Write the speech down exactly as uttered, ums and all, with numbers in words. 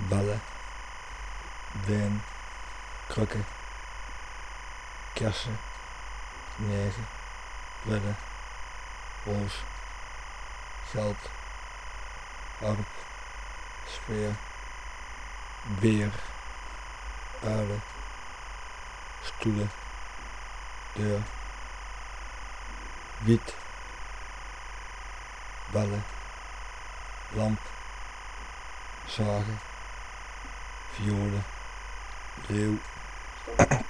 bellen, wijn, krukken, kersen, negen, willen, roos, geld, harp, sfeer, beer, uilen, stoelen, deur, wiet, bellen, lamp, zagen, violen, leeuw,